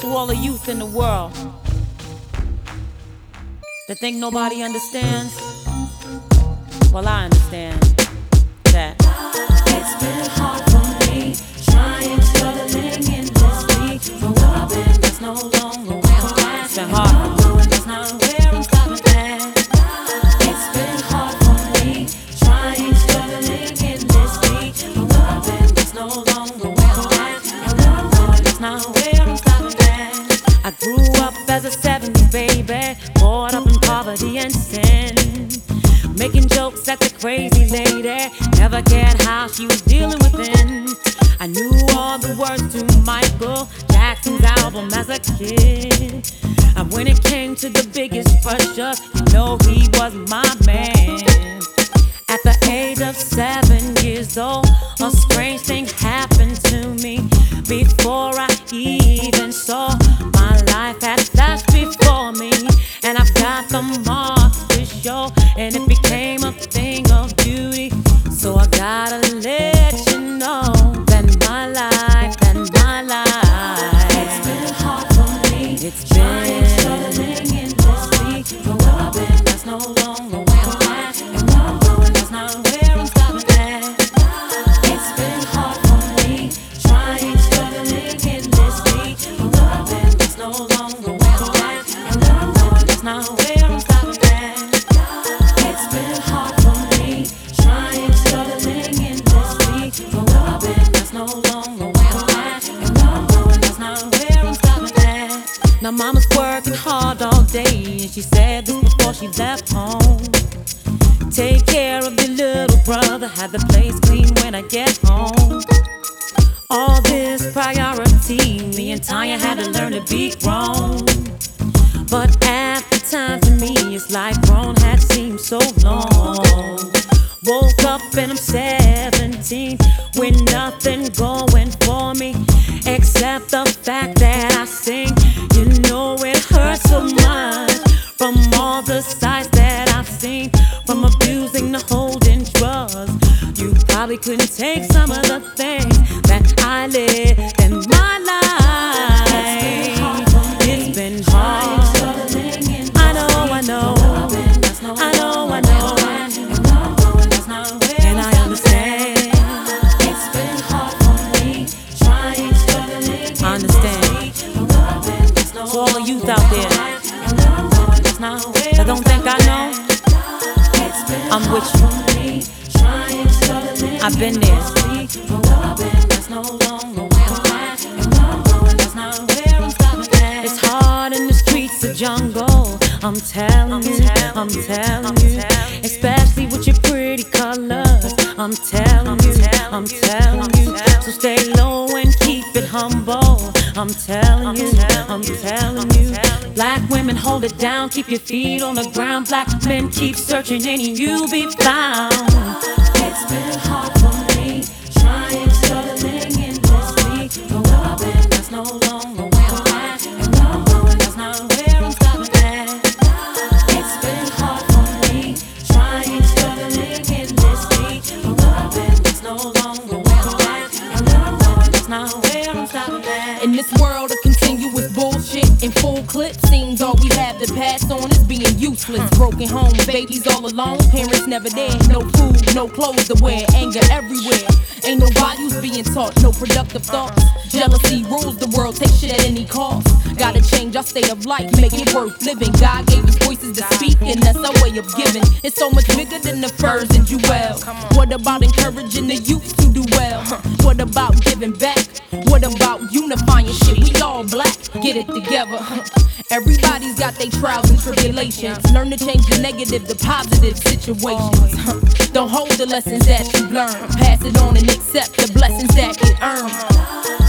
To all the youth in the world that think nobody understands, well, I understand that. It's been hard for me, trying, struggling endlessly. But where I've been, that's no longer where I'm at. It's been hard. Going, that's not where I'm stopping at. It's been hard for me, trying, struggling endlessly. But where I've been, that's no longer where I'm at. And where I'm going, that's not where I'm stopping at. I grew up as a 70s baby, caught up in poverty and sin, making jokes at the crazy lady, never cared how she was dealing within. I knew all the words to Michael Jackson's album as a kid, and when it came to the biggest pressure, you know he was my man. At the age of 7 years old, a strange thing happened to me. Before I even saw, my life had flashed before me, and I've got the marks to show, and it became a thing of beauty. So I gotta let you know that my life, It's been hard for me, it's trying, been struggling endlessly. But where I've been, that's no longer where I'm at. And where I'm going, that's not where I'm stopping at. It's been hard for me, trying, struggling endlessly. But where I've been, that's no longer where I'm at. And where I'm going, that's not where I'm stopping at. It's been hard for me, trying, struggling endlessly. But where I've been, that's no longer where I'm at. And where I'm going, that's not where I'm stopping at. now mama's working hard all day, and she said this before she left home. Take care of your little brother, have the place clean when I get home. All this priority, me and Tanya had to learn to be grown. But at the time to me, it's like grown had seemed so long. Woke up and I'm 17 with nothing going for me except the fact that I sing. You know it hurts so much from all the sides that I've seen, from abusing to holding drugs. You probably couldn't take some of the things that I lived in my life. It's been hard. I know, I know, I know, I know, and I understand. It's been hard for me, trying, struggling, I understand. To all the youth out there that don't think I know, I'm with you. I've been there. It's hard in the streets of jungle, I'm telling you, I'm telling you, especially with your pretty colors. I'm telling you, I'm telling you, so stay low and keep it humble. I'm telling you, I'm telling you. Black women hold it down, keep your feet on the ground. Black men keep searching and you'll be found. It's been hard for me, trying, struggling endlessly. But where I've been, that's no longer where I'm at. And where I'm going, that's not where I'm stopping at. It's been hard for me, trying, struggling endlessly. But where I've been, that's no longer where I'm at. And where I'm going, that's not where I'm stopping at. In this world of continuous bullshit and full clips, seems all we have to pass on is being useless. Broken homes, babies all alone, parents never there. No food, no clothes to wear, anger everywhere. Ain't no values being taught, no productive thoughts. Jealousy rules the world, take shit at any cost. Gotta change our state of life, make it worth living. God gave us voices to speak, and that's our way of giving. It's so much bigger than the furs and jewels. What about encouraging the youth to do well? What about giving back? What about unifying shit? We all black, get it together. Everybody's got their trials and tribulations. Learn to change the negative to positive situations. Don't hold the lessons that you learn. Pass it on and accept the blessings that get earned.